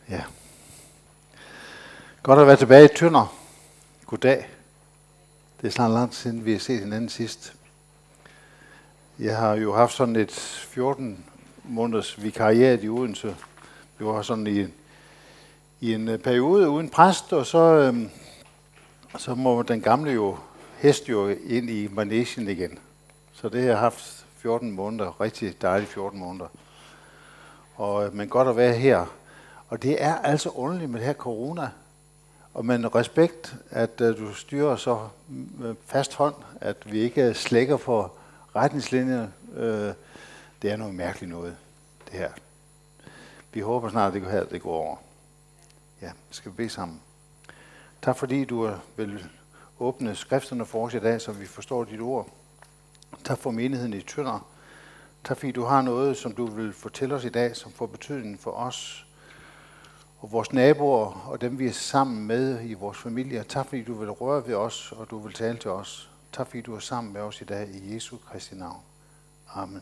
Ja. Godt at være tilbage i Tønder. Goddag. Det er snart lang tid siden, vi har set hinanden sidst. Jeg har jo haft sådan et 14 måneders vikariat i Odense. Vi var sådan i en periode uden præst, og så må den gamle hest ind i manesien igen. Så det har jeg haft 14 måneder, rigtig dejlige 14 måneder. Men godt at være her. Og det er altså underligt med det her corona. Og med respekt, at du styrer så fast hånd, at vi ikke slækker på retningslinjerne. Det er noget mærkeligt noget, det her. Vi håber snart, at det går over. Ja, skal vi bede sammen. Tak fordi du vil åbne skrifterne for os i dag, så vi forstår dit ord. Tak for menigheden i Tønder. Tak fordi du har noget, som du vil fortælle os i dag, som får betydning for os og vores naboer og dem, vi er sammen med i vores familie. Tak fordi du vil røre ved os, og du vil tale til os. Tak fordi du er sammen med os i dag i Jesu Kristi navn. Amen.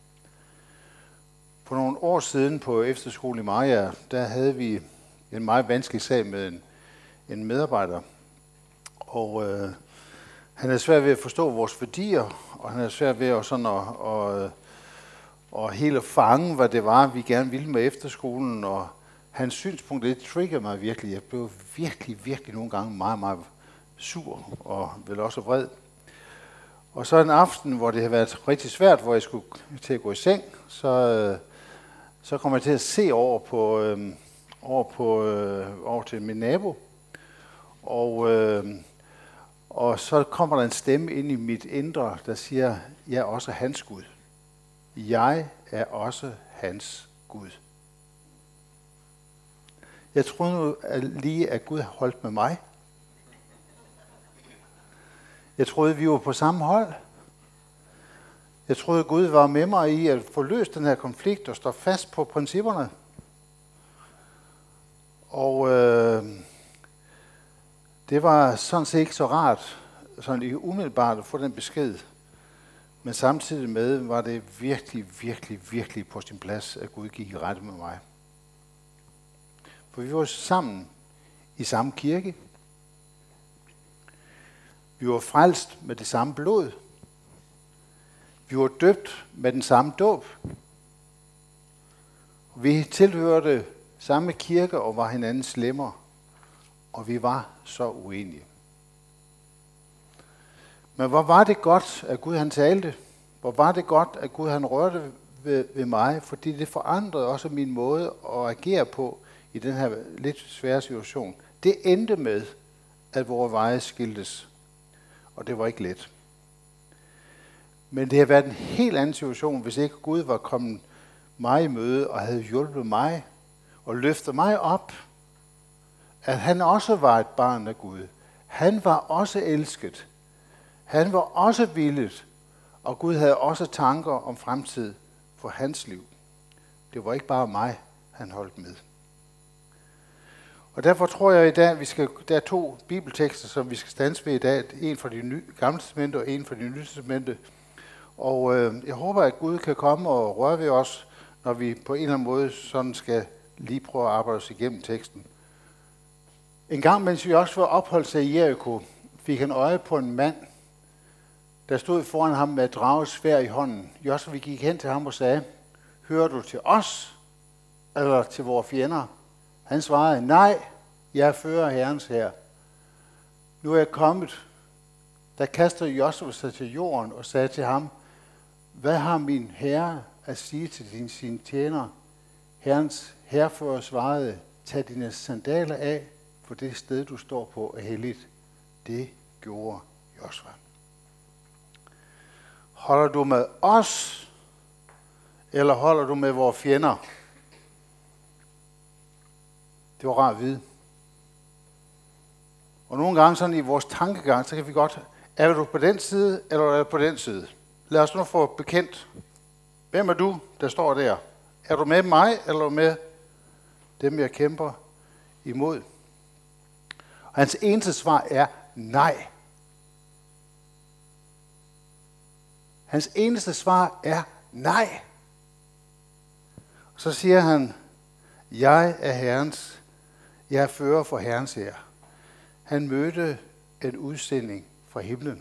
For nogle år siden på efterskole i Maja, der havde vi en meget vanskelig sag med en medarbejder. Og han er svært ved at forstå vores værdier, og han er svært ved at helt fange, hvad det var, vi gerne ville med efterskolen. Og hans synspunkt, det triggede mig virkelig. Jeg blev virkelig nogle gange meget, meget sur og vel også vred. Og så en aften, hvor det havde været rigtig svært, hvor jeg skulle til at gå i seng, så kom jeg til at se over til min nabo. Og så kommer der en stemme ind i mit indre, der siger, jeg er også hans Gud. Jeg er også hans Gud. Jeg troede nu lige, at Gud holdt med mig. Jeg troede, vi var på samme hold. Jeg troede, Gud var med mig i at få løst den her konflikt og stå fast på principperne. Og det var sådan set ikke så rart, sådan ikke umiddelbart at få den besked. Men samtidig med var det virkelig på sin plads, at Gud gik i rette med mig. For vi var sammen i samme kirke. Vi var frelst med det samme blod. Vi var døbt med den samme dåb. Vi tilhørte samme kirke og var hinandens lemmer. Og vi var så uenige. Men hvor var det godt, at Gud han talte. Hvor var det godt, at Gud han rørte ved mig, fordi det forandrede også min måde at agere på i den her lidt svære situation. Det endte med, at vores veje skiltes. Og det var ikke let. Men det har været en helt anden situation, hvis ikke Gud var kommet mig i møde og havde hjulpet mig og løftet mig op. At han også var et barn af Gud. Han var også elsket. Han var også villet. Og Gud havde også tanker om fremtid for hans liv. Det var ikke bare mig, han holdt med. Og derfor tror jeg i dag, der er 2 bibeltekster, som vi skal stands ved i dag. En fra det gamle testamente og en fra det nye testamente. Og jeg håber, at Gud kan komme og røre ved os, når vi på en eller anden måde sådan skal lige prøve at arbejde os igennem teksten. En gang, mens vi også var opholdt sig i Jericho, fik han øje på en mand, der stod foran ham med et dragesværd i hånden. Josua gik hen til ham og sagde, hører du til os, eller til vores fjender? Han svarede, nej, jeg fører Herrens hær. Nu er jeg kommet. Der kastede Josua sig til jorden og sagde til ham, hvad har min herre at sige til sine tjenere? Herrens hærfører svarede, tag dine sandaler af, for det sted, du står på, er helligt. Det gjorde Josua. Holder du med os, eller holder du med vores fjender? Det var rart at vide. Og nogle gange sådan i vores tankegang, så kan vi godt, er du på den side, eller er du på den side? Lad os nu få bekendt. Hvem er du, der står der? Er du med mig, eller er du med dem, jeg kæmper imod? Og hans eneste svar er nej. Hans eneste svar er nej. Og så siger han, Jeg er Herrens, jeg er fører for Herrens ære. Han mødte en udsending fra himlen.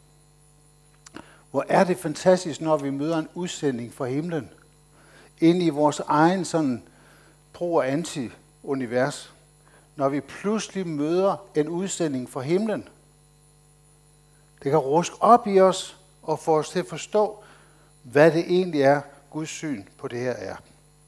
Hvor er det fantastisk, når vi møder en udsending fra himlen, ind i vores egen sådan pro- og anti-univers, når vi pludselig møder en udsending fra himlen. Det kan ruske op i os og få os til at forstå, hvad det egentlig er, Guds syn på det her er.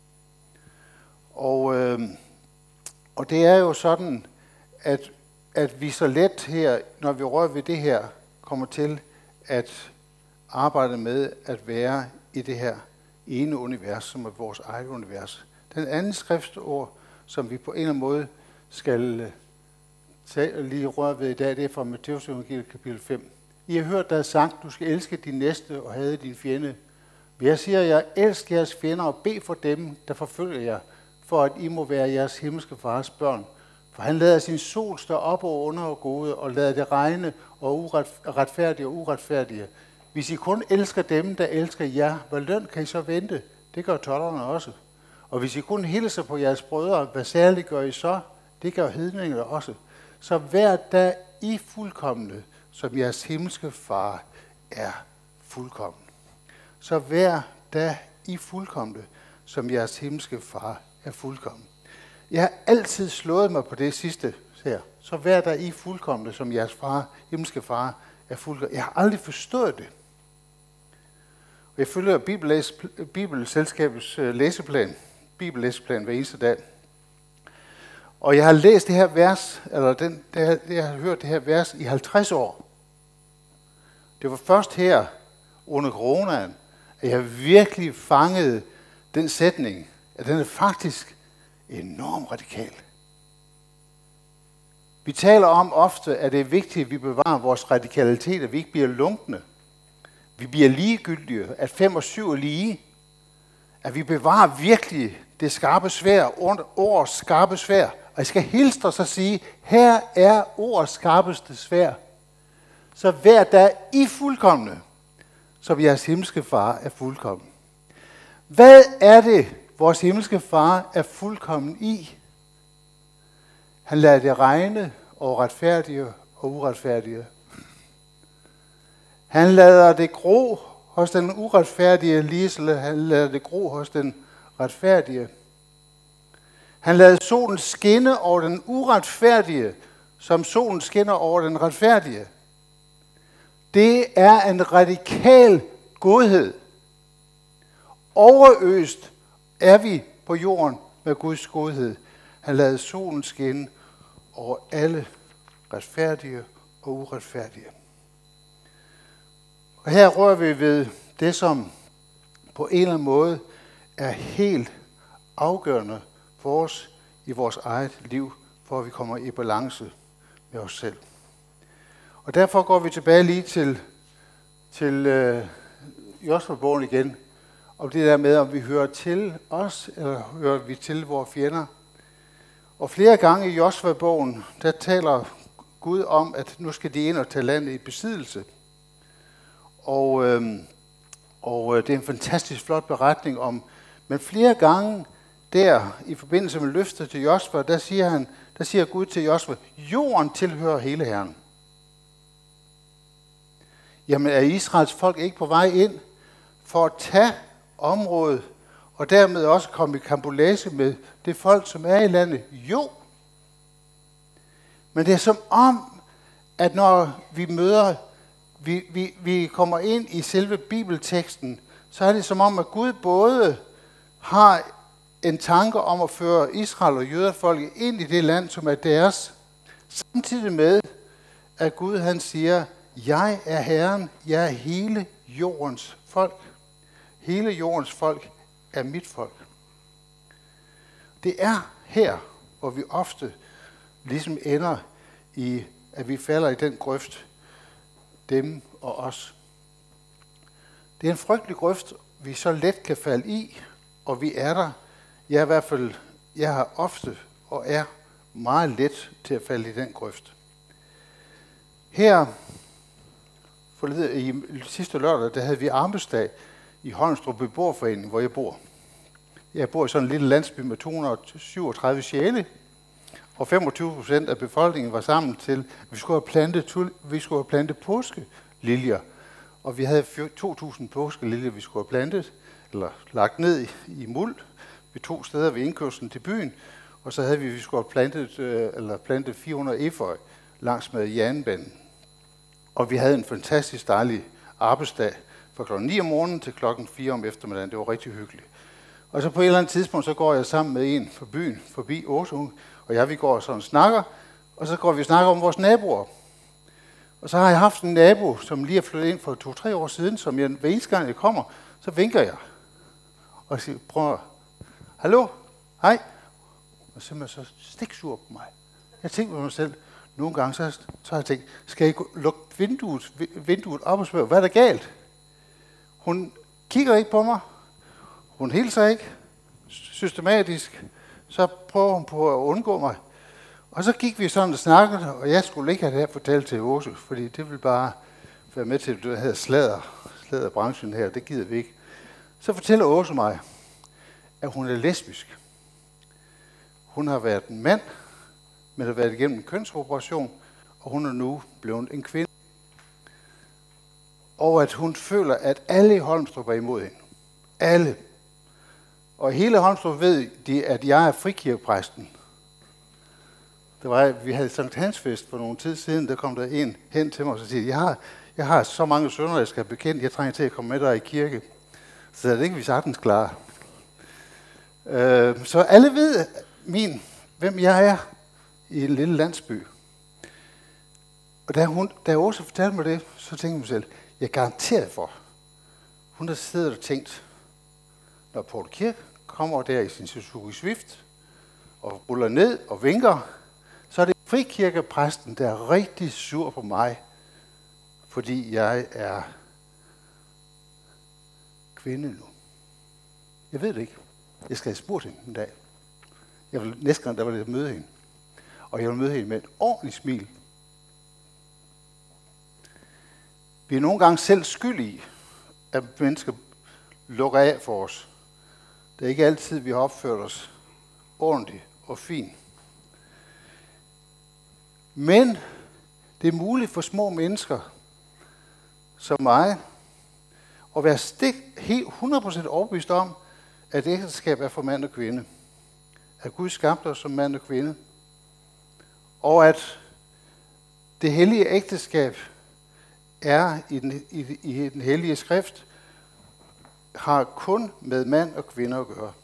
Og det er jo sådan, at vi så let her, når vi rører ved det her, kommer til at arbejde med at være i det her ene univers, som er vores eget univers. Den anden skriftord, som vi på en eller anden måde skal lige røre ved i dag, det er fra Matthæus evangeliet kapitel 5. I har hørt, der er sagt, du skal elske din næste og hade din fjende. Men jeg siger jer, elsk jeres fjender og bed for dem, der forfølger jer, for at I må være jeres himmelske fars børn. For han lader sin sol stå op og under og gode, og lader det regne og retfærdige og uretfærdige. Hvis I kun elsker dem, der elsker jer, hvad løn kan I så vente? Det gør tolderne også. Og hvis I kun hilser på jeres brødre, hvad særligt gør I så? Det gør hedningerne også. Så vær da I fuldkomne, som jeres himmelske far er fuldkommen. Så vær da I fuldkomne, som jeres himmelske far er fuldkommen. Jeg har altid slået mig på det sidste her. Så vær da I fuldkomne, som jeres himmelske far er fuldkommen. Jeg har aldrig forstået det. Og jeg følger Bibelselskabets bibellæseplan hver eneste dag. Og jeg har læst det her vers, jeg har hørt det her vers i 50 år. Det var først her under coronaen, at jeg virkelig fangede den sætning, at den er faktisk enormt radikal. Vi taler om ofte, at det er vigtigt, at vi bevarer vores radikalitet, at vi ikke bliver lunkne. Vi bliver ligegyldige, at 5 og 7 er lige. At vi bevarer virkelig det skarpe sværd, ordets skarpe sværd. Og jeg skal hilse dig så sige, her er ordets skarpeste sværd. Så vær da I fuldkomne, som jeres himmelske far er fuldkommen. Hvad er det, vores himmelske far er fuldkommen i? Han lader det regne over retfærdige og uretfærdige. Han lader det gro hos den uretfærdige, ligesom han lader det gro hos den retfærdige. Han lader solen skinne over den uretfærdige, som solen skinner over den retfærdige. Det er en radikal godhed. Overøst er vi på jorden med Guds godhed. Han lader solen skinne over alle retfærdige og uretfærdige. Og her rører vi ved det, som på en eller anden måde er helt afgørende for os i vores eget liv, for at vi kommer i balance med os selv. Og derfor går vi tilbage lige til Josva-bogen igen, om det der med, om vi hører til os, eller hører vi til vores fjender. Og flere gange i Josva-bogen, der taler Gud om, at nu skal de ind og tage landet i besiddelse. Og det er en fantastisk flot beretning om, men flere gange der, i forbindelse med løftet til Josva, der siger Gud til Josva, jorden tilhører hele Herren. Jamen er Israels folk ikke på vej ind for at tage området, og dermed også komme i kampolage med det folk, som er i landet? Jo. Men det er som om, at når vi kommer ind i selve bibelteksten, så er det som om, at Gud både har en tanke om at føre Israel og jødefolket ind i det land, som er deres, samtidig med, at Gud han siger, jeg er Herren, jeg er hele jordens folk. Hele jordens folk er mit folk. Det er her, hvor vi ofte ligesom ender i, at vi falder i den grøft, dem og os. Det er en frygtelig grøft, vi så let kan falde i, og vi er der. Jeg har ofte og er meget let til at falde i den grøft. Her i sidste lørdag, der havde vi armbøgsdag i Holmstrup Beboerforening, hvor jeg bor. Jeg bor i sådan en lille landsby med 237 sjæle, og 25% af befolkningen var sammen til, at vi skulle have plantet påskeliljer. Og vi havde 2.000 påskeliljer, vi skulle have plantet, eller lagt ned i muld ved 2 steder ved indkørslen til byen. Og så havde vi skulle have plantet 400 efeu langs med jernbanen. Og vi havde en fantastisk dejlig arbejdsdag fra klokken 9 om morgenen til klokken 4 om eftermiddagen. Det var rigtig hyggeligt. Og så på et eller andet tidspunkt, så går jeg sammen med en fra byen, forbi Åse, og vi går sådan og snakker, og så går vi og snakker om vores naboer. Og så har jeg haft en nabo, som lige er flyttet ind for 2-3 år siden, som jeg, hver eneste gang jeg kommer, så vinker jeg. Og siger, prøv, hallo, hej. Og så er man så stiksur på mig. Jeg tænkte på mig selv, nogle gange så har jeg tænkt, skal jeg lukke vinduet op og spørge, hvad er der galt? Hun kigger ikke på mig. Hun hilser ikke systematisk. Så prøver hun på at undgå mig. Og så gik vi sådan og snakkede, og jeg skulle ikke have det her fortalt til Åse, fordi det ville bare være med til, at det her sladderbranchen her, det gider vi ikke. Så fortæller Åse mig, at hun er lesbisk. Hun har været en mand, men har været igennem en kønsoperation, og hun er nu blevet en kvinde. Og at hun føler, at alle i Holmstrup er imod hende. Alle. Og hele Holmstrup ved de, at jeg er frikirkepræsten. Vi havde Sankt Hans fest for nogle tid siden, der kom der en hen til mig og siger, jeg har så mange sønner, jeg skal bekende, jeg trænger til at komme med dig i kirke. Så det er ikke vi sagtens klare. Så alle ved hvem jeg er i en lille landsby. Og da Åse fortalte mig det, så tænkte jeg mig selv, jeg er garanteret for, hun har siddet og tænkt, når Poul Kirk kommer der i sin Suzuki Swift, og ruller ned og vinker, så er det frikirkepræsten, der er rigtig sur på mig, fordi jeg er kvinde nu. Jeg ved det ikke. Jeg skal have spurgt hende en dag. Næste gang, der vil jeg møde hende. Og jeg vil møde hende med et ordentligt smil. Vi er nogle gange selv skyld i, at mennesker lukker af for os. Det er ikke altid, vi har opført os ordentligt og fint. Men det er muligt for små mennesker som mig at være helt 100% overbevist om, at ægteskab er for mand og kvinde. At Gud skabte os som mand og kvinde. Og at det hellige ægteskab er i den hellige skrift, har kun med mand og kvinde at gøre.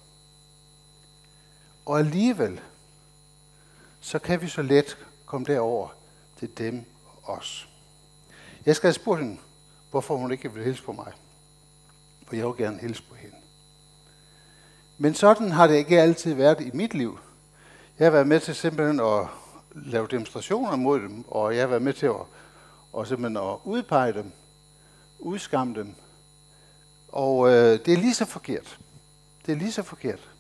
Og alligevel, så kan vi så let komme derover til dem og os. Jeg skal have spurgt hende, hvorfor hun ikke vil hilse på mig. For jeg vil gerne hilse på hende. Men sådan har det ikke altid været i mit liv. Jeg har været med til simpelthen at lave demonstrationer mod dem, og jeg har været med til simpelthen at udpege dem, udskamme dem. Og det er lige så forkert. Det er lige så forkert.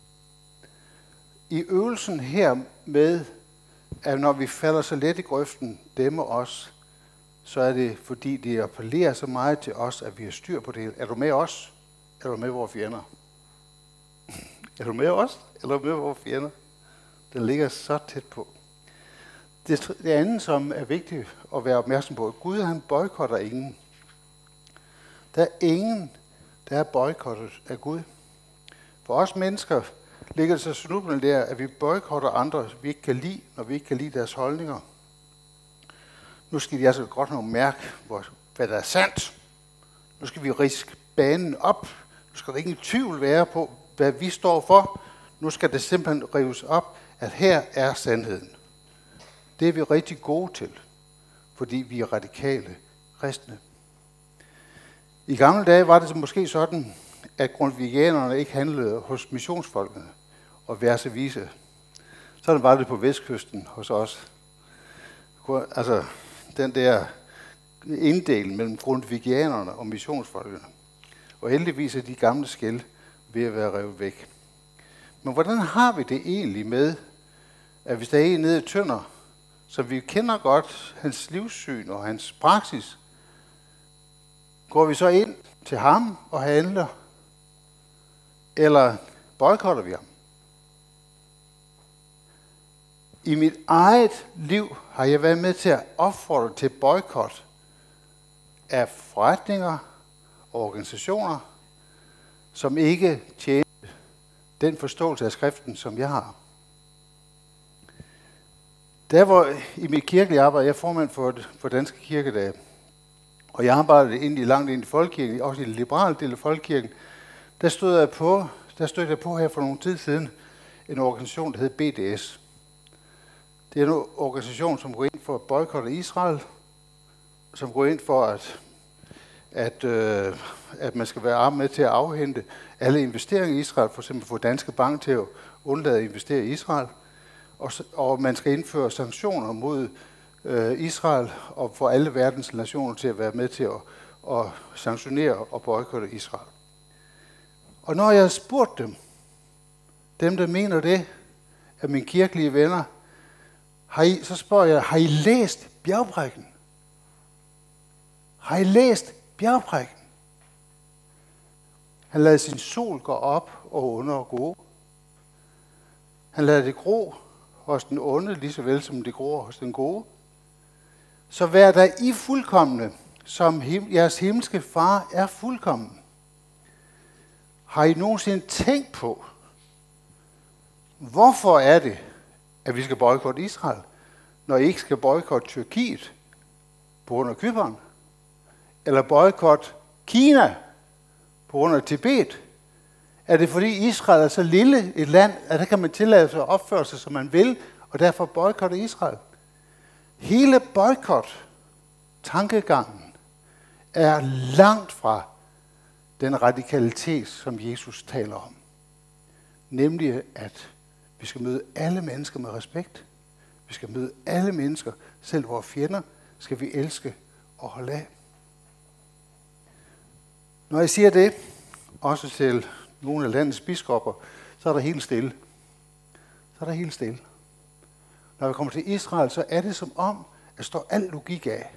I øvelsen her med, at når vi falder så let i grøften, dem og os, så er det fordi, det appellerer så meget til os, at vi har styr på det. Er du med os? Eller er du med vores fjender? Er du med os? Eller er du med vores fjender? Den ligger så tæt på. Det andet, som er vigtigt at være opmærksom på, at Gud han boykotter ingen. Der er ingen, der er boykottet af Gud. For os mennesker ligger det så snublende der, at vi boykotter andre, vi ikke kan lide, når vi ikke kan lide deres holdninger. Nu skal de altså godt nok mærke, hvad der er sandt. Nu skal vi riske banen op. Nu skal der ingen tvivl være på, hvad vi står for. Nu skal det simpelthen rives op, at her er sandheden. Det er vi rigtig gode til, fordi vi er radikale kristne. I gamle dage var det måske sådan, at grundtvigianerne ikke handlede hos missionsfolkene og vice versa. Sådan var det på vestkysten hos os. Altså den der inddeling mellem grundtvigianerne og missionsfolkene. Og heldigvis er de gamle skel ved at være revet væk. Men hvordan har vi det egentlig med, at hvis der er en nede i Tønder, som vi kender godt, hans livssyn og hans praksis, går vi så ind til ham og handler? Eller boykotter vi ham. I mit eget liv har jeg været med til at opfordre til boykot af forretninger og organisationer, som ikke tjener den forståelse af skriften, som jeg har. Der var i mit kirkelige arbejde, jeg er formand for Danske Kirkedage, og jeg arbejdede langt ind i folkekirken, også i den liberale del af folkekirken. Der stod jeg på her for nogle tid siden en organisation, der hed BDS. Det er en organisation, som går ind for at boykotte Israel, som går ind for, at man skal være med til at afhente alle investeringer i Israel, for eksempel få Danske Bank til at undlade at investere i Israel, og man skal indføre sanktioner mod Israel og få alle verdens nationer til at være med til at sanktionere og boykotte Israel. Og når jeg har spurgt dem der mener det, af mine kirkelige venner, så spørger jeg, har I læst bjergprædiken? Har I læst bjergprædiken? Han lader sin sol gå op og under og gå. Han lader det gro hos den onde, lige så vel som det gror hos den gode. Så vær der I fuldkomne, som jeres himmelske far er fuldkommen. Har I nogensinde tænkt på, hvorfor er det, at vi skal boykotte Israel, når I ikke skal boykotte Tyrkiet på grund af Cypern, eller boykotte Kina på grund af Tibet? Er det fordi Israel er så lille et land, at der kan man tillade sig at opføre sig, som man vil, og derfor boykotte Israel? Hele boykot-tankegangen er langt fra den radikalitet, som Jesus taler om. Nemlig, at vi skal møde alle mennesker med respekt. Vi skal møde alle mennesker, selv vores fjender, skal vi elske og holde af. Når jeg siger det, også til nogle af landets biskopper, så er der helt stille. Når vi kommer til Israel, så er det som om, at står al logik af.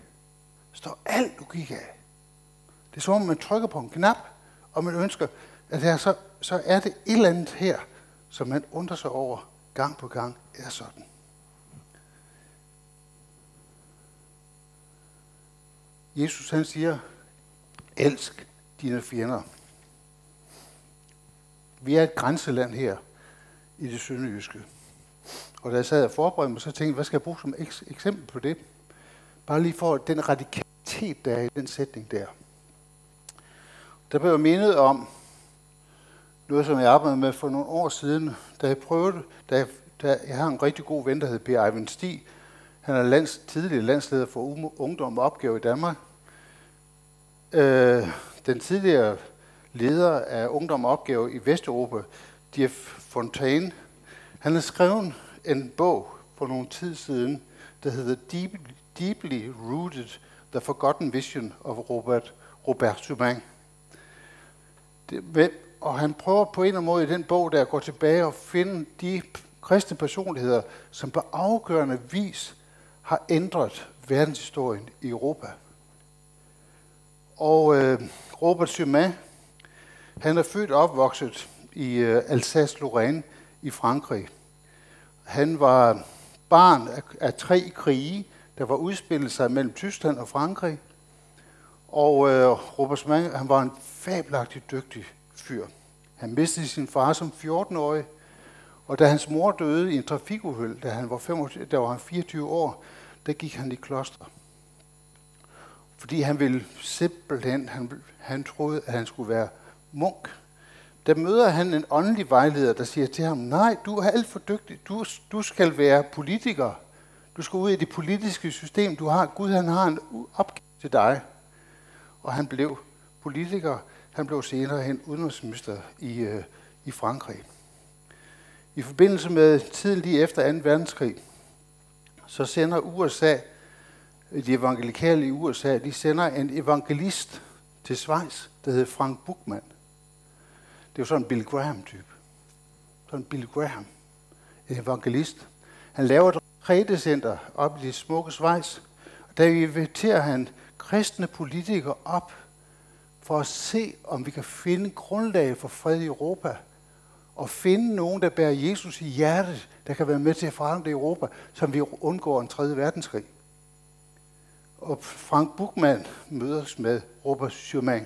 Det er som om, man trykker på en knap, og man ønsker, at så er det et eller andet her, som man undrer sig over gang på gang er sådan. Jesus han siger, elsk dine fjender. Vi er et grænseland her i det sønderjyske. Og da jeg sad og forberedte mig, så tænkte jeg, hvad skal jeg bruge som eksempel på det? Bare lige for den radikalitet, der er i den sætning der. Der blev jeg mindet om noget, som jeg arbejdede med for nogle år siden, da jeg har en rigtig god ven, der hedder Per Eivind Stig. Han er tidligere landsleder for Ungdom og Opgave i Danmark. Den tidligere leder af Ungdom og Opgave i Vesteuropa, Jeff Fontaine, han har skrevet en bog for nogle tid siden, der hedder Deeply Rooted, The Forgotten Vision of Robert Schumann. Og han prøver på en eller anden måde i den bog, der at gå tilbage og finde de kristne personligheder, som på afgørende vis har ændret verdenshistorien i Europa. Og Robert Schumann, han er født og opvokset i Alsace-Lorraine i Frankrig. Han var barn af 3 krige, der var udspillet sig mellem Tyskland og Frankrig. Og Robert Schumann, han var en fabelagtigt dygtig fyr. Han mistede sin far som 14-årig, og da hans mor døde i en trafikuheld, da var han 24 år, der gik han i kloster. Fordi han ville simpelthen, han troede, at han skulle være munk. Der møder han en åndelig vejleder, der siger til ham, nej, du er alt for dygtig, du skal være politiker. Du skal ud i det politiske system, du har. Gud, han har en opgave til dig. Og han blev politiker. Han blev senere hen udenrigsminister i Frankrig. I forbindelse med tiden lige efter 2. verdenskrig, så sender USA, de evangelikale i USA, de sender en evangelist til Schweiz, der hedder Frank Buchmann. Det er jo sådan en Billy Graham-type. Sådan en Billy Graham. En evangelist. Han laver et retrætecenter op i det smukke Schweiz. Og der inviterer han kristne politikere op for at se, om vi kan finde grundlag for fred i Europa. og finde nogen, der bærer Jesus i hjertet, der kan være med til at forandre Europa, som vi undgår en 3. verdenskrig. Og Frank Buchmann mødes med Robert Schumann.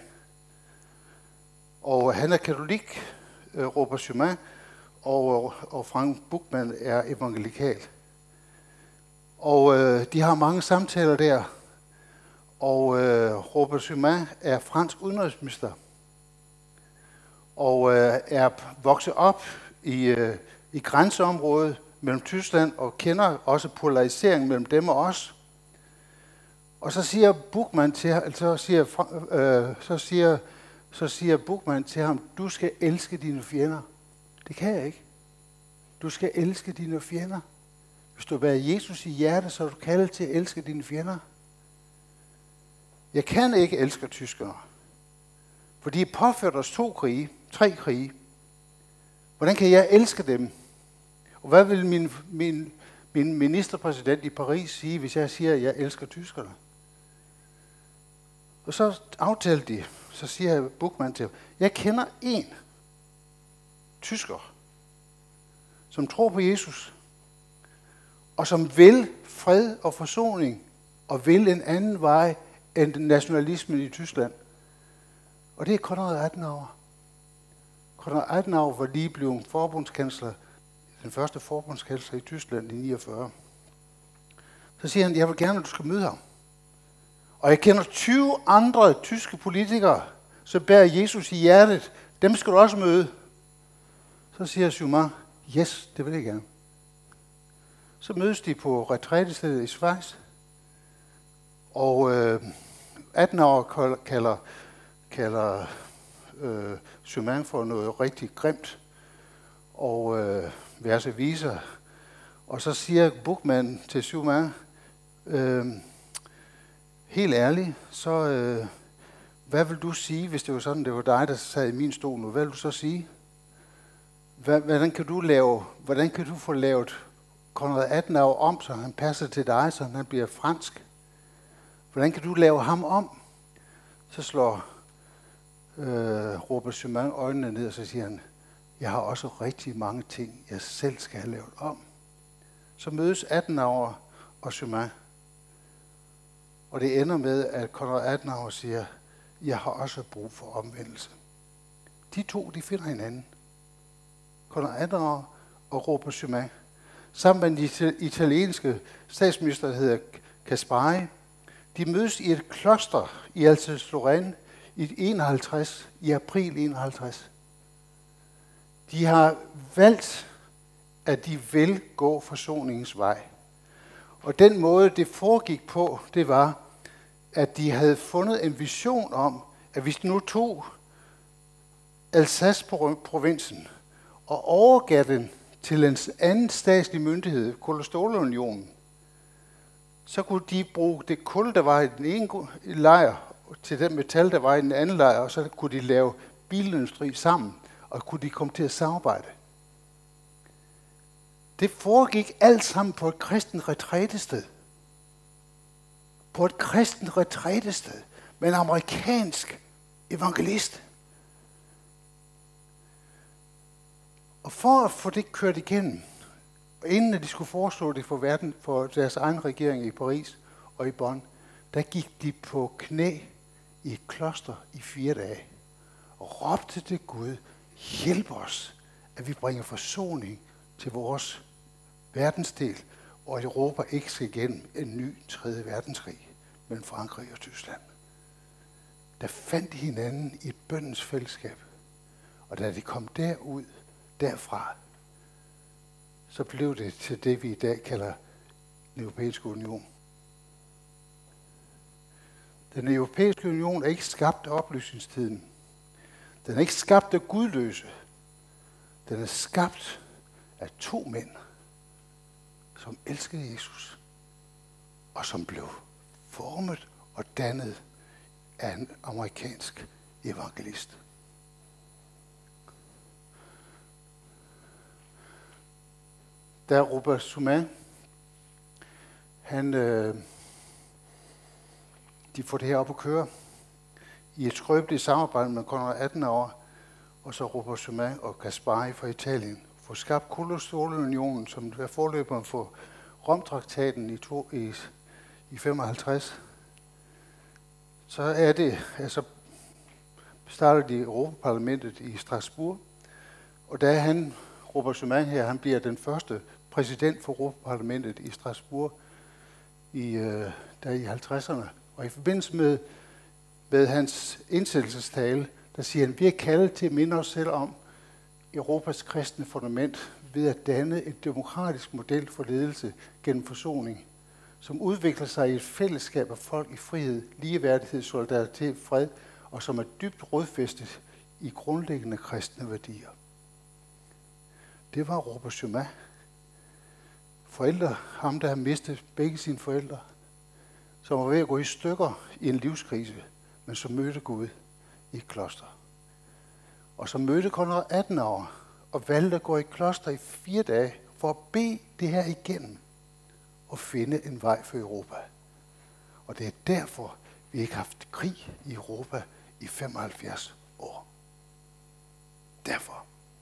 Og han er katolik, Robert Schumann, og Frank Buchmann er evangelikal. Og de har mange samtaler der. Og Robert Schumann er fransk udenrigsminister. Og er vokset op i grænseområdet mellem Tyskland og kender også polariseringen mellem dem og os. Og så siger Buchmann til ham, så siger Buchmann til ham, du skal elske dine fjender. Det kan jeg ikke. Du skal elske dine fjender. Hvis du bærer Jesus i hjertet, så er du kaldet til at elske dine fjender. Jeg kan ikke elske tyskere, for de har påført os 3 krige. Hvordan kan jeg elske dem? Og hvad vil min ministerpræsident i Paris sige, hvis jeg siger, at jeg elsker tyskerne? Og så aftalte de, så siger Buchmann til ham, jeg kender en tysker, som tror på Jesus, og som vil fred og forsoning, og vil en anden vej end nationalismen i Tyskland. Og det er Konrad Adenauer. Konrad Adenauer var lige blevet forbundskansler, den første forbundskansler i Tyskland i 49. Så siger han, jeg vil gerne, at du skal møde ham. Og jeg kender 20 andre tyske politikere, som bærer Jesus i hjertet. Dem skal du også møde. Så siger Schumann, yes, det vil jeg gerne. Så mødes de på retrætestedet i Schweiz. Og Adenauer kalder Schumann for noget rigtig grimt. Og verse viser. Og så siger Buchmann til Schumann, helt ærligt, så hvad vil du sige, hvis det var sådan, det var dig, der sad i min stol nu? Hvad vil du så sige? Hvordan kan du få lavet Konrad Adenauer om, så han passer til dig, så han bliver fransk? Hvordan kan du lave ham om? Så slår Robert Schumann øjnene ned, og så siger han, jeg har også rigtig mange ting, jeg selv skal have lavet om. Så mødes Adenauer og Schumann. Og det ender med, at Konrad Adenauer siger, jeg har også brug for omvendelse. De to, de finder hinanden. Konrad Adenauer og Robert Schumann. Sammen med den italienske statsminister, der hedder Caspari. De mødes i et kloster i Alsace-Lorraine i april 51. De har valgt, at de vil gå forsoningens vej. Og den måde, det foregik på, det var, at de havde fundet en vision om, at hvis de nu tog Alsace-provinsen og overgav den til en anden statslig myndighed, Kul- og Stålunionen, så kunne de bruge det kul, der var i den ene lejr, til den metal, der var i den anden lejr, og så kunne de lave bilindustri sammen, og kunne de komme til at samarbejde. Det foregik alt sammen på et kristent retrætested. På et kristent retrætested med en amerikansk evangelist. Og for at få det kørt igennem, og inden de skulle foreslå det for deres egen regering i Paris og i Bonn, der gik de på knæ i et kloster i 4 dage og råbte til Gud, hjælp os, at vi bringer forsoning til vores verdensdel, og at Europa ikke skal igennem en ny 3. verdenskrig mellem Frankrig og Tyskland. Der fandt de hinanden i et bøndens fællesskab, og da de kom derfra, så blev det til det, vi i dag kalder den europæiske union. Den europæiske union er ikke skabt af oplysningstiden. Den er ikke skabt af gudløse. Den er skabt af 2 mænd, som elskede Jesus, og som blev formet og dannet af en amerikansk evangelist. Da Robert Schumann, de får det her op at køre i et skrøbeligt samarbejde med Konrad Adenauer og så Robert Schuman og Gaspari fra Italien, få skabt Kulturunionen, som er forløberen for Romtraktaten i 55, så er det, altså starter de Europaparlamentet i Strasbourg, og da Robert Schuman her, han bliver den første præsident for Europaparlamentet i Strasbourg der i 50'erne. Og i forbindelse med hans indsættelsestale, der siger han, vi er kaldet til at minde os selv om Europas kristne fundament ved at danne et demokratisk model for ledelse gennem forsoning, som udvikler sig i et fællesskab af folk i frihed, ligeværdighed, solidaritet, fred, og som er dybt rodfæstet i grundlæggende kristne værdier. Det var Robert Schuman. Forældre, ham der har mistet begge sine forældre, som var ved at gå i stykker i en livskrise, men som mødte Gud i et kloster. Og som mødte kun 18 år, og valgte at gå i kloster i 4 dage, for at bede det her igennem, og finde en vej for Europa. Og det er derfor, vi ikke har haft krig i Europa i 75 år. Derfor.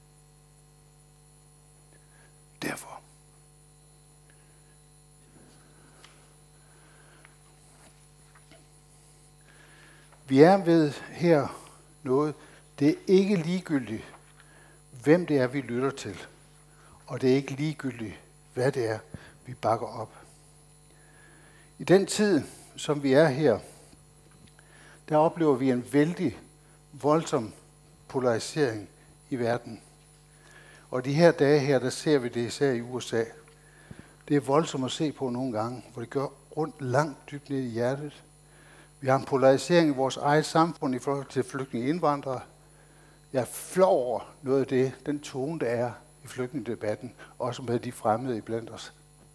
Vi er ved her noget. Det er ikke ligegyldigt, hvem det er, vi lytter til. Og det er ikke ligegyldigt, hvad det er, vi bakker op. I den tid, som vi er her, der oplever vi en vældig, voldsom polarisering i verden. Og de her dage her, der ser vi det især i USA. Det er voldsomt at se på nogle gange, hvor det gør rundt langt dybt ned i hjertet. Vi har en polarisering i vores eget samfund i forhold til flygtninge indvandrere. Jeg er flov over noget af det, den tone, der er i flygtningedebatten, også med de fremmede iblandt os.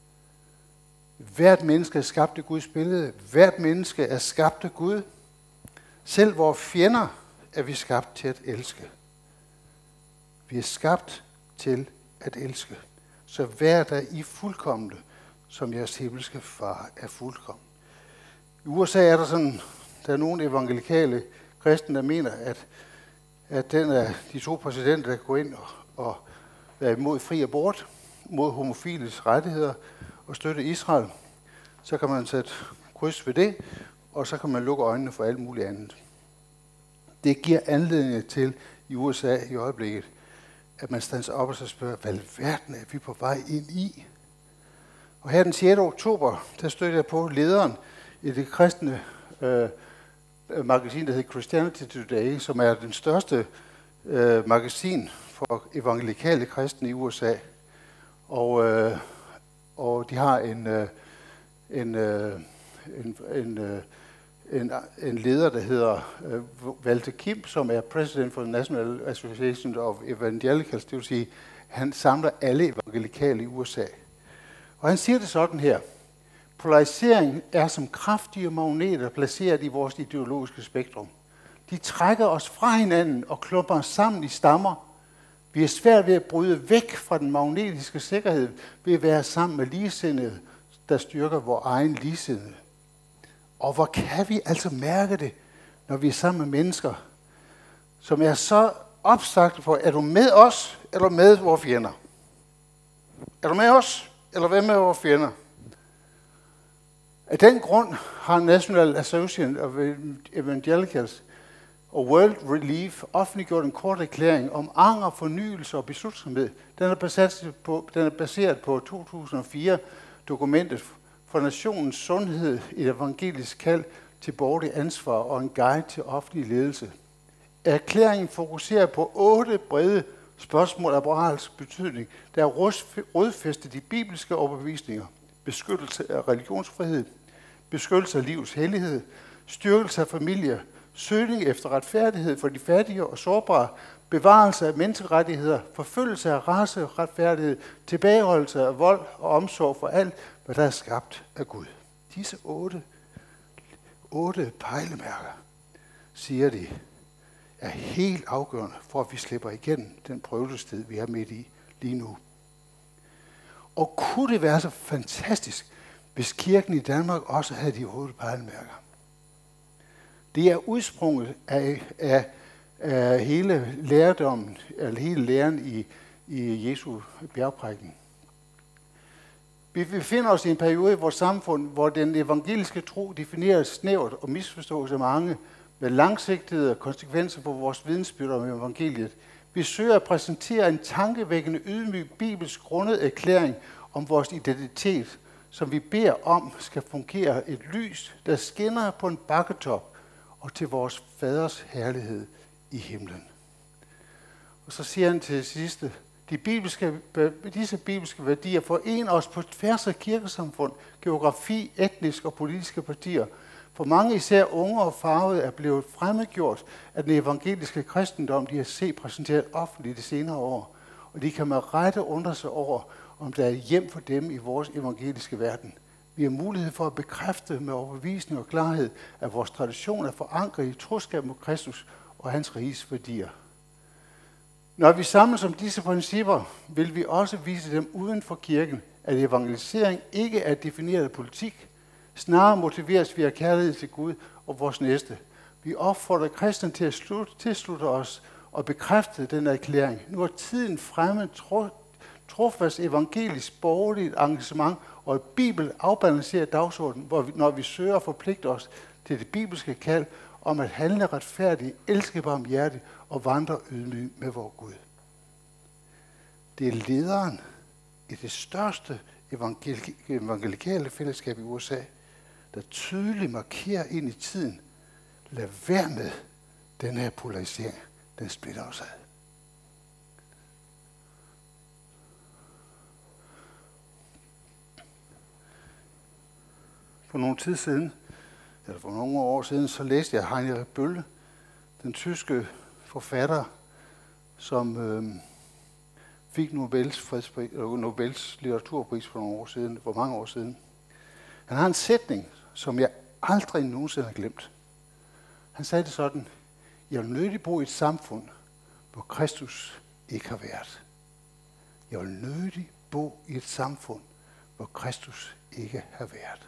Hvert menneske er skabt i Guds billede. Hvert menneske er skabt af Gud. Selv vores fjender er vi skabt til at elske. Vi er skabt til at elske. Så vær der I fuldkomne, som jeres himmelske far er fuldkommen. I USA er der er nogle evangelikale kristne, der mener, at den er de 2 præsidenter, der går ind og er imod fri abort, mod homofiles rettigheder og støtte Israel. Så kan man sætte kryds ved det, og så kan man lukke øjnene for alt muligt andet. Det giver anledning til i USA i øjeblikket, at man standser op og så spørger, hvad verden er vi på vej ind i? Og her den 6. oktober, der stødte jeg på lederen i det kristne magasin, der hedder Christianity Today, som er den største magasin for evangelikale kristne i USA. Og de har en leder, der hedder Walter Kim, som er president for the National Association of Evangelicals, det vil sige, han samler alle evangelikale i USA. Og han siger det sådan her: polarisering er som kraftige magneter placeret i vores ideologiske spektrum. De trækker os fra hinanden og klumper os sammen i stammer. Vi er svært ved at bryde væk fra den magnetiske sikkerhed ved at være sammen med ligesindede, der styrker vores egen ligesindede. Og hvor kan vi altså mærke det, når vi er sammen med mennesker, som er så opsagte på, er du med os, eller med vores fjender? Er du med os, eller hvad med vores fjender? Af den grund har National Association of Evangelicals og World Relief offentliggjort en kort erklæring om anger, fornyelse og beslutsomhed. Den er baseret på 2004-dokumentet for nationens sundhed, et evangelisk kald til borgerlig ansvar og en guide til offentlig ledelse. Erklæringen fokuserer på 8 brede spørgsmål af moralsk betydning, der er rodfæstet de bibelske overbevisninger: beskyttelse af religionsfrihed, beskyttelse af livets hellighed, styrkelse af familie, søgning efter retfærdighed for de fattige og sårbare, bevarelse af menneskerettigheder, forfølgelse af raceretfærdighed, tilbageholdelse af vold og omsorg for alt, hvad der er skabt af Gud. Disse 8 pejlemærker, siger de, er helt afgørende for, at vi slipper igennem den prøvelsestid, vi er midt i lige nu. Og kunne det være så fantastisk, hvis kirken i Danmark også havde de 8 pejlemærker? Det er udsprunget af hele lærdommen, eller hele læren i Jesu bjergprædiken. Vi befinder os i en periode i vores samfund, hvor den evangeliske tro defineres snævert og misforstås af mange, med langsigtede konsekvenser for vores vidensbyrd om evangeliet. Vi søger at præsentere en tankevækkende ydmyg bibelsk grundet erklæring om vores identitet, som vi beder om skal fungere et lys, der skinner på en bakketop og til vores faders herlighed i himlen. Og så siger han til sidst, disse bibelske værdier forener os på tværs af kirkesamfund, geografi, etniske og politiske partier. For mange, især unge og farvede, er blevet fremmedgjort af den evangeliske kristendom, de har set præsenteret offentligt de senere år. Og de kan med rette undre sig over, om der er hjem for dem i vores evangeliske verden. Vi har mulighed for at bekræfte med overbevisning og klarhed, at vores tradition er forankret i troskab mod Kristus og hans riges værdier. Når vi samles om disse principper, vil vi også vise dem uden for kirken, at evangelisering ikke er defineret af politik. Snarere motiveres vi af kærlighed til Gud og vores næste. Vi opfordrer kristne til at tilslutte os og bekræfte den erklæring. Nu er tiden fremme trofast evangelisk borgerligt engagement og et bibelafbalanceret dagsorden, når vi søger at forpligte os til det bibelske kald om at handle retfærdigt, elske barmhjertigt og vandre ydmygt med vor Gud. Det er lederen i det største evangelikale fællesskab i USA, der tydeligt markerer ind i tiden, lad være med den her polarisering, den splitter os ad. For nogle år siden, så læste jeg Heinrich Böll, den tyske forfatter, som fik Nobels litteraturpris for mange år siden. Han har en sætning, som jeg aldrig nogensinde har glemt. Han sagde det sådan: jeg vil nødig bo i et samfund, hvor Kristus ikke har været. Jeg vil nødig bo i et samfund, hvor Kristus ikke har været.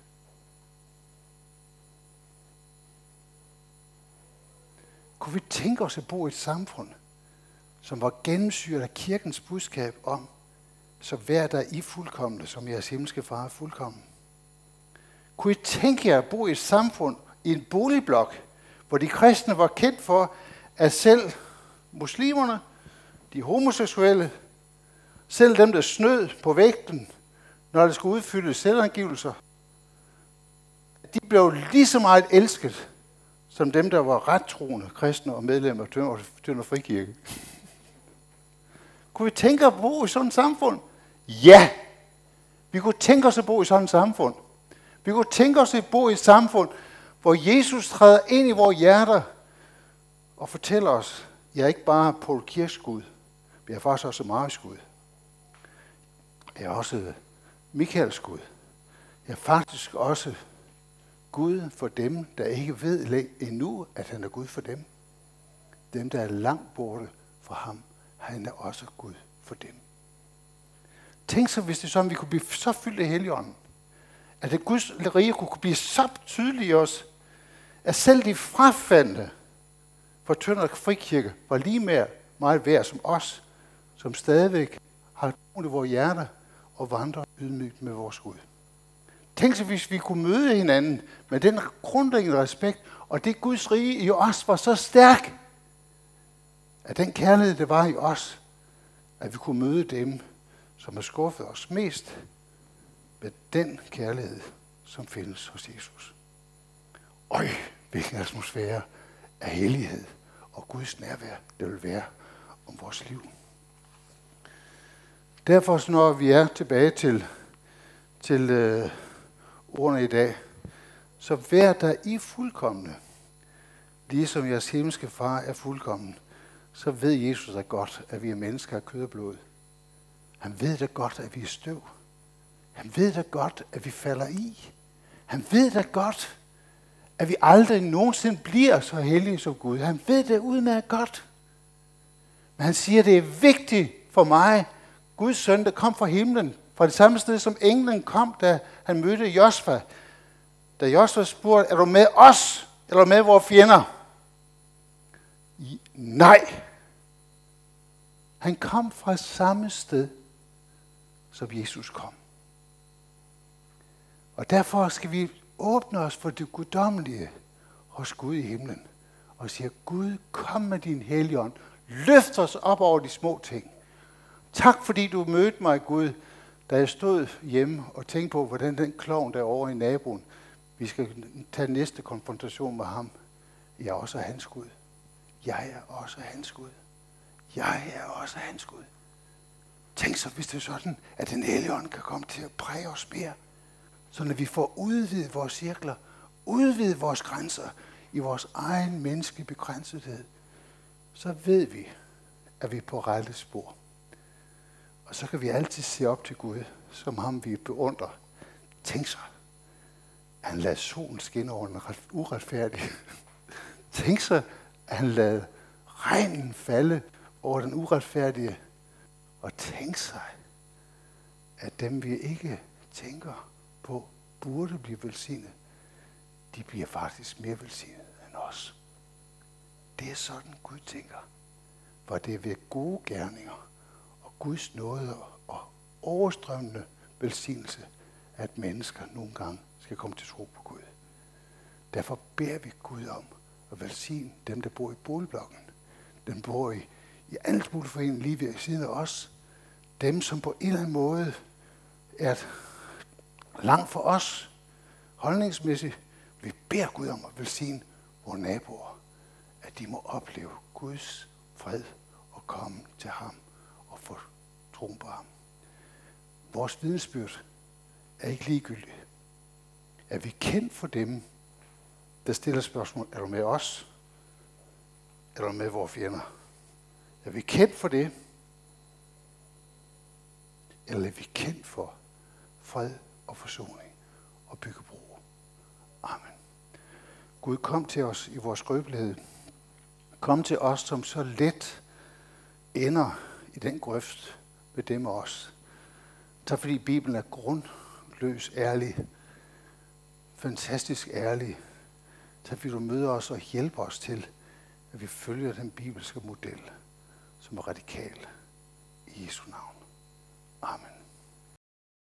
Kunne vi tænke os at bo i et samfund, som var gennemsyret af kirkens budskab om, så vær der I fuldkomne, som jeres himmelske far er fuldkommen? Kunne I tænke jer at bo i et samfund, i en boligblok, hvor de kristne var kendt for, at selv muslimerne, de homoseksuelle, selv dem, der snød på vægten, når der skulle udfyldes selvangivelser, de blev lige så meget elsket, som dem, der var rettroende kristne og medlemmer af Tønder Frikirke. Kunne vi tænke os at bo i sådan et samfund? Ja! Vi kunne tænke os at bo i sådan et samfund. Vi kunne tænke os at bo i et samfund, hvor Jesus træder ind i vores hjerter og fortæller os, jeg er ikke bare Paul Kirks Gud, jeg er faktisk også Marius Gud. Jeg er også Michaels Gud. Jeg er faktisk også Gud for dem, der ikke ved endnu, at han er Gud for dem. Dem, der er langt borte fra ham, han er også Gud for dem. Tænk så, hvis det er sådan, vi kunne blive så fyldt af Helligånden, at det Guds rige kunne blive så tydeligt i os, at selv de frafaldne fra Tønder Frikirke var lige mere meget værd som os, som stadigvæk har troen i vores hjerter og vandrer ydmygt med vores Gud. Tænk så, hvis vi kunne møde hinanden med den grundlæggende respekt, og det Guds rige i os var så stærk, at den kærlighed, der var i os, at vi kunne møde dem, som har skuffet os mest, med den kærlighed, som findes hos Jesus. Øj, hvilken atmosfære af hellighed og Guds nærvær, det vil være om vores liv. Derfor, når vi er tilbage til ordene i dag, så vær der I fuldkomne, ligesom jeres himmelske far er fuldkommen, så ved Jesus da godt, at vi er mennesker af kød og blod. Han ved da godt, at vi er støv. Han ved da godt, at vi falder i. Han ved da godt, at vi aldrig nogensinde bliver så hellige som Gud. Han ved det udmærket godt. Men han siger, at det er vigtigt for mig, Guds søn, der kom fra himlen, fra det samme sted, som englen kom, da han mødte Josva. Da Josva spurgte, er du med os, eller med vores fjender? Nej! Han kom fra samme sted, som Jesus kom. Og derfor skal vi åbne os for det guddommelige hos Gud i himlen. Og sige, Gud, kom med din Helligånd. Løft os op over de små ting. Tak fordi du mødte mig, Gud, da jeg stod hjemme og tænkte på, hvordan den klovn derovre i naboen, vi skal tage næste konfrontation med ham. Jeg er også hans Gud. Jeg er også hans Gud. Jeg er også hans Gud. Tænk så, hvis det er sådan, at den Helligånd kan komme til at præge os mere. Så når vi får udvidet vores cirkler, udvidet vores grænser i vores egen menneskelige begrænsethed, så ved vi, at vi er på rette spor. Og så kan vi altid se op til Gud, som ham vi beundrer. Tænk så, at han lader solen skinne over den uretfærdige. Tænk så, at han lader regnen falde over den uretfærdige. Og tænk sig, at dem vi ikke tænker på, burde blive velsignet, de bliver faktisk mere velsignet end os. Det er sådan Gud tænker. For det er ved gode gerninger og Guds nåde og overstrømmende velsignelse, at mennesker nogle gange skal komme til tro på Gud. Derfor beder vi Gud om at velsigne dem, der bor i boligblokken. Dem bor i andelsboligforeningen lige ved siden af os. Dem, som på en eller anden måde er langt for os holdningsmæssigt. Vi beder Gud om at velsigne vores naboer, at de må opleve Guds fred og komme til ham og få troen på ham. Vores vidnesbyrd er ikke ligegyldigt. Er vi kendt for dem, der stiller spørgsmål, er du med os? Eller er du med vores fjender? Er vi kendt for det? Eller er vi kendt for fred og forsoning og bygge bro? Amen. Gud, kom til os i vores skrøbelighed. Kom til os, som så let ender i den grøft med dem og os. Tak fordi Bibelen er grundløs ærlig. Fantastisk ærlig. Tak fordi du møder os og hjælper os til, at vi følger den bibelske model, som er radikal. I Jesu navn. Amen.